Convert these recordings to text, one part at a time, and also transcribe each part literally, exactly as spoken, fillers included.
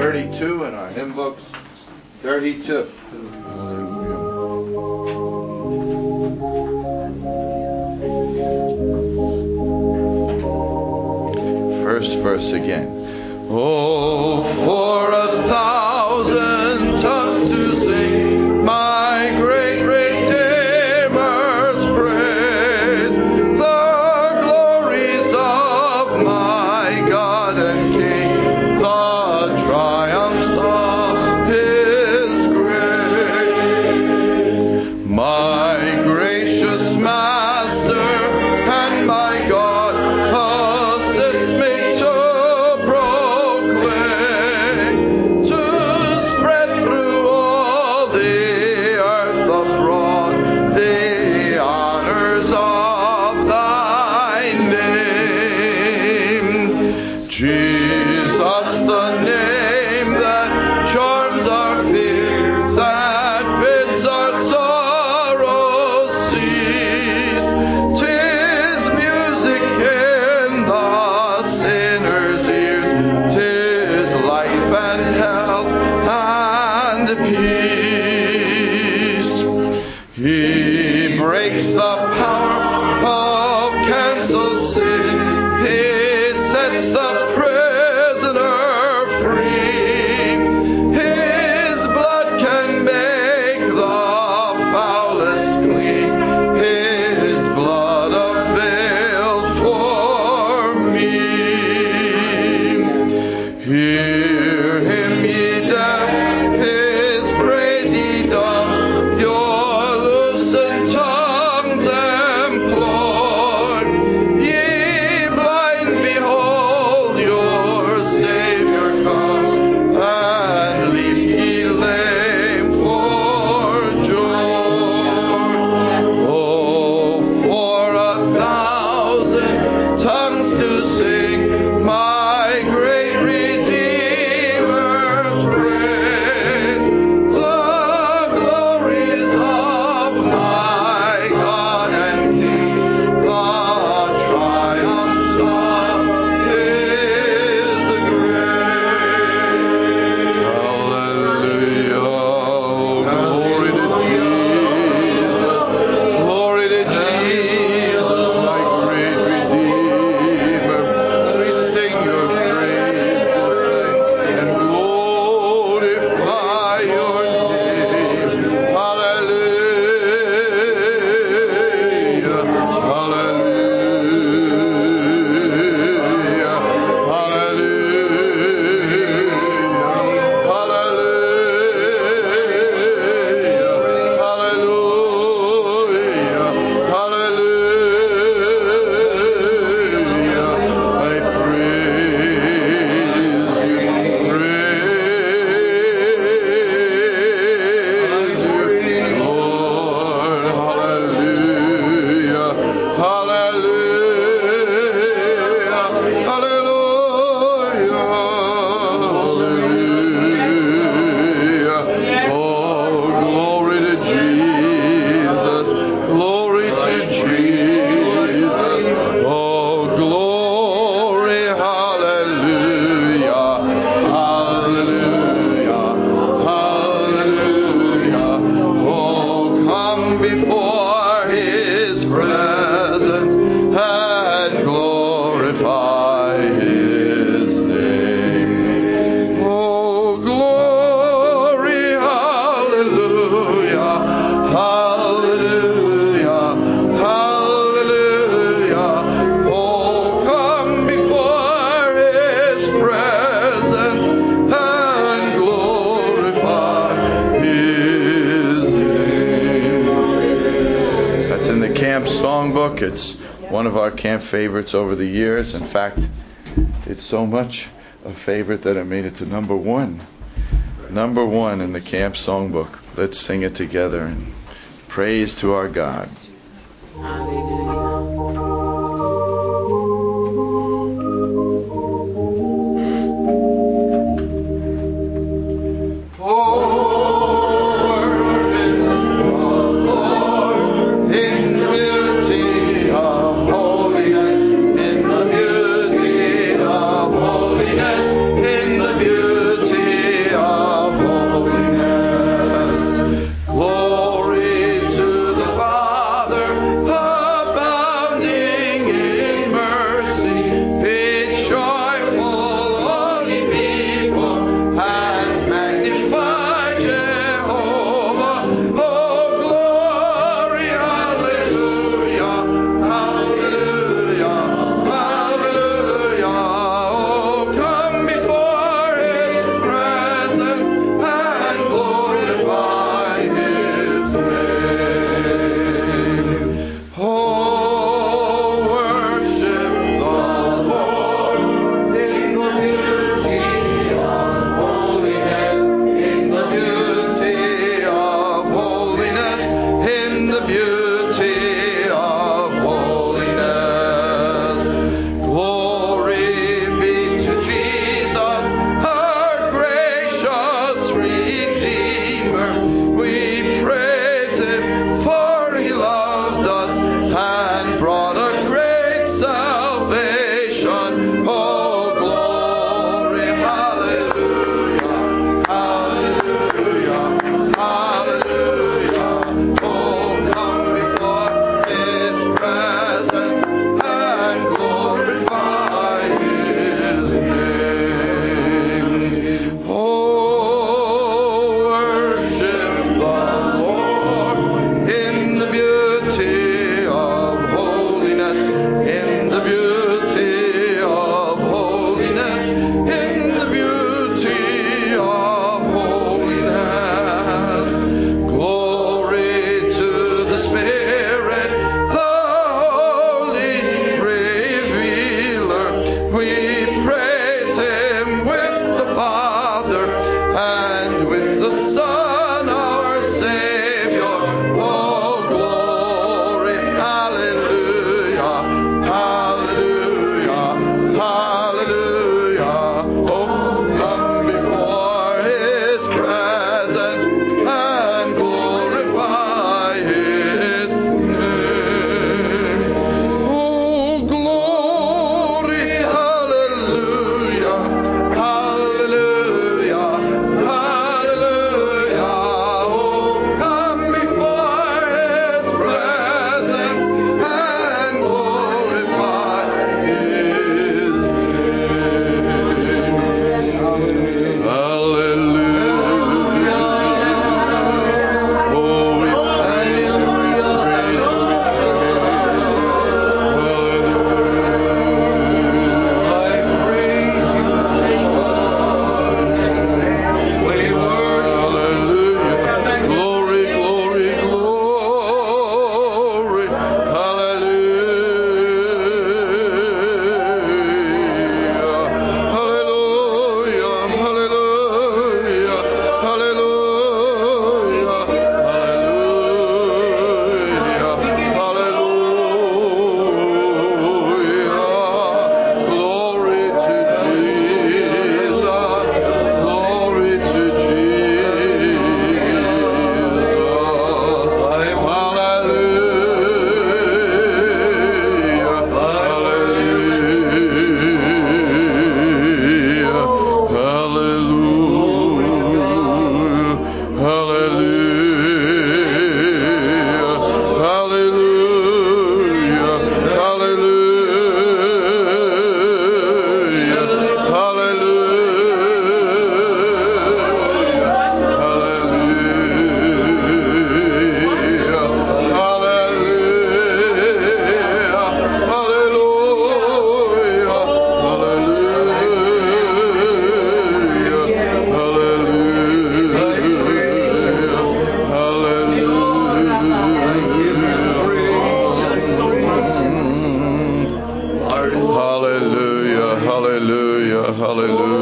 thirty-two in our hymn books. thirty-two. First verse again. Oh, for a thousand tongues to sing my great Redeemer's praise, the glories of my God and King, the triumphs of His grace. My gracious Master and my God, assist me to proclaim, to spread through all the earth abroad the honors of Thy name. Jesus, the name that charms our fears, that bids our sorrows cease. 'Tis music in the sinner's ears, 'tis life and health and peace. He breaks the power of cancelled sin, He sets the prisoner free. His blood can make the foulest clean, His blood availed for me. Hear Him, ye deaf, His praise ye dumb, your loosened tongues employ. Ye blind, behold your Savior come, and leap ye lame for joy. Oh, for a thousand tongues to sing my great Redeemer's praise, the glories of my God and King, the triumphs of His grace. Hallelujah. Glory to Jesus. Glory to Jesus, my great Redeemer. We sing your praise this night and glorify your name. Hallelujah. Hallelujah. Hallelujah. Hallelujah. Hallelujah. Hallelujah. I praise you. Praise you, Lord. Hallelujah. Hallelujah. Hallelujah. Hallelujah. Oh, glory to Jesus. Glory to Jesus. Oh, glory. Hallelujah. Hallelujah. Hallelujah. Oh, come before His presence and glorify His name. Oh, glory. Hallelujah. Hallelujah. Hallelujah. Oh, come before His presence and glorify His name. That's in the camp songbook. It's one of our camp favorites over the years. In fact, it's so much a favorite that I made it to number one. Number one in the camp songbook. Let's sing it together and praise to our God. Beauty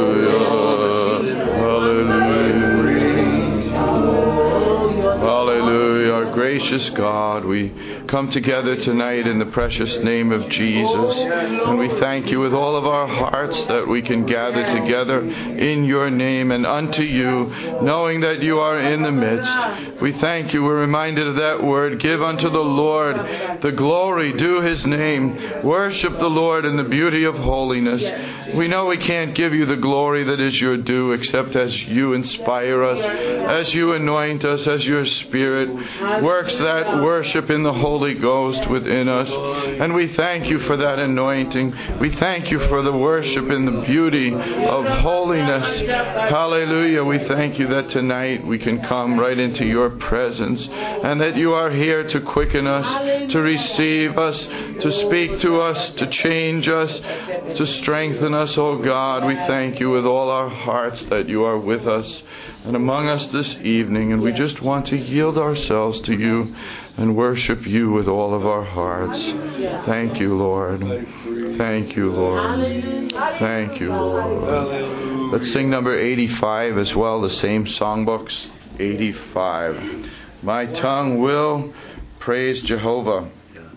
Gracious God, we come together tonight in the precious name of Jesus, and we thank you with all of our hearts that we can gather together in your name and unto you, knowing that you are in the midst. We thank you. We're reminded of that word, give unto the Lord the glory, due his name. Worship the Lord in the beauty of holiness. We know we can't give you the glory that is your due except as you inspire us, as you anoint us, as your Spirit works that worship in the Holy Ghost within us. And we thank you for that anointing. We thank you for the worship in the beauty of holiness. Hallelujah. We thank you that tonight we can come right into your presence and that you are here to quicken us, to receive us, to speak to us, to change us, to strengthen us, oh God. We thank you with all our hearts that you are with us and among us this evening, and we just want to yield ourselves to you and worship you with all of our hearts. Thank you, Lord. Thank you, Lord. Thank you, Lord. Let's sing number eighty-five as well, the same songbooks, eighty-five. My tongue will praise Jehovah.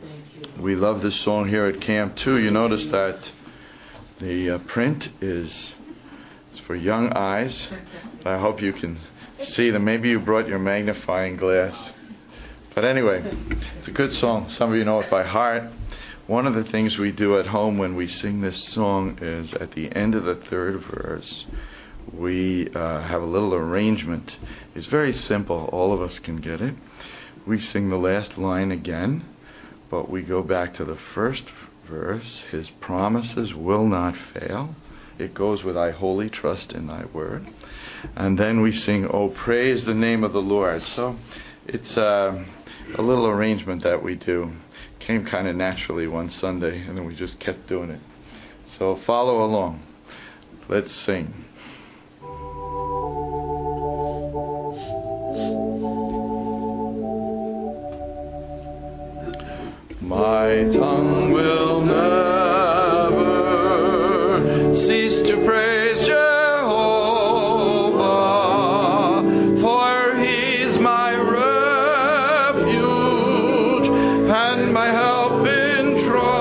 We love this song here at camp too. You notice that the uh, print is for young eyes. I hope you can see them. Maybe you brought your magnifying glass. But anyway, it's a good song. Some of you know it by heart. One of the things we do at home when we sing this song is at the end of the third verse, we uh, have a little arrangement. It's very simple. All of us can get it. We sing the last line again, but we go back to the first verse. His promises will not fail. It goes with I wholly trust in thy word. And then we sing, oh, praise the name of the Lord. So it's uh, a little arrangement that we do. Came kind of naturally one Sunday, and then we just kept doing it. So follow along. Let's sing. My tongue will never cease to praise Jehovah, for he's my refuge and my help in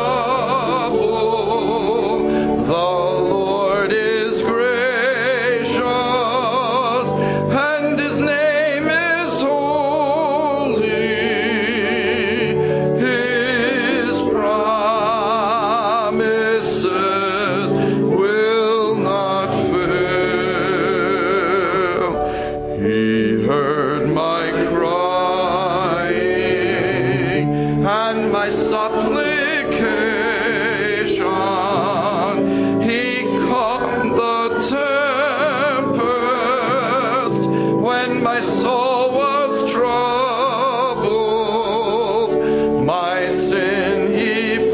trouble. The Lord is gracious and his name is holy. His promises will not fail. He heard my crying and my supplication. He calmed the tempest when my soul was troubled. My sin he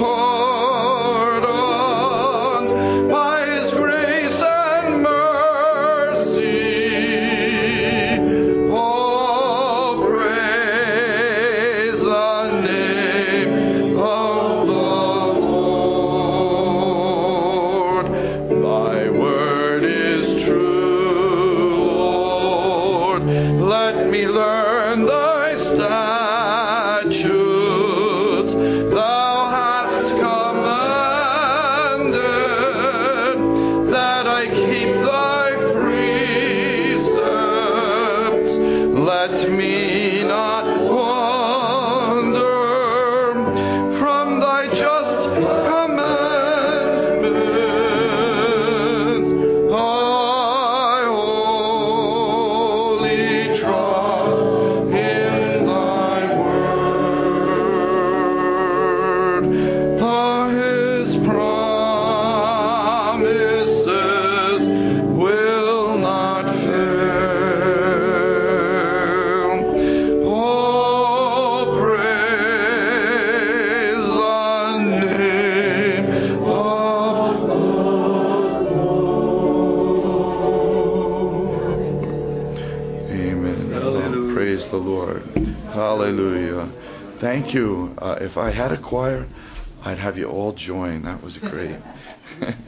pardoned by his grace and mercy. Oh, praise the name of the Lord. Thy word is true, Lord. Let me learn thy statutes. Thou hast commanded that I keep thy precepts. Let me not wander from thy just commandments. I wholly trust in thy word. For his promises will not fail. Oh, praise the name of the Lord. Amen. Well, praise the Lord. Hallelujah. Thank you. Uh, if I had a choir, I'd have you all join. That was great.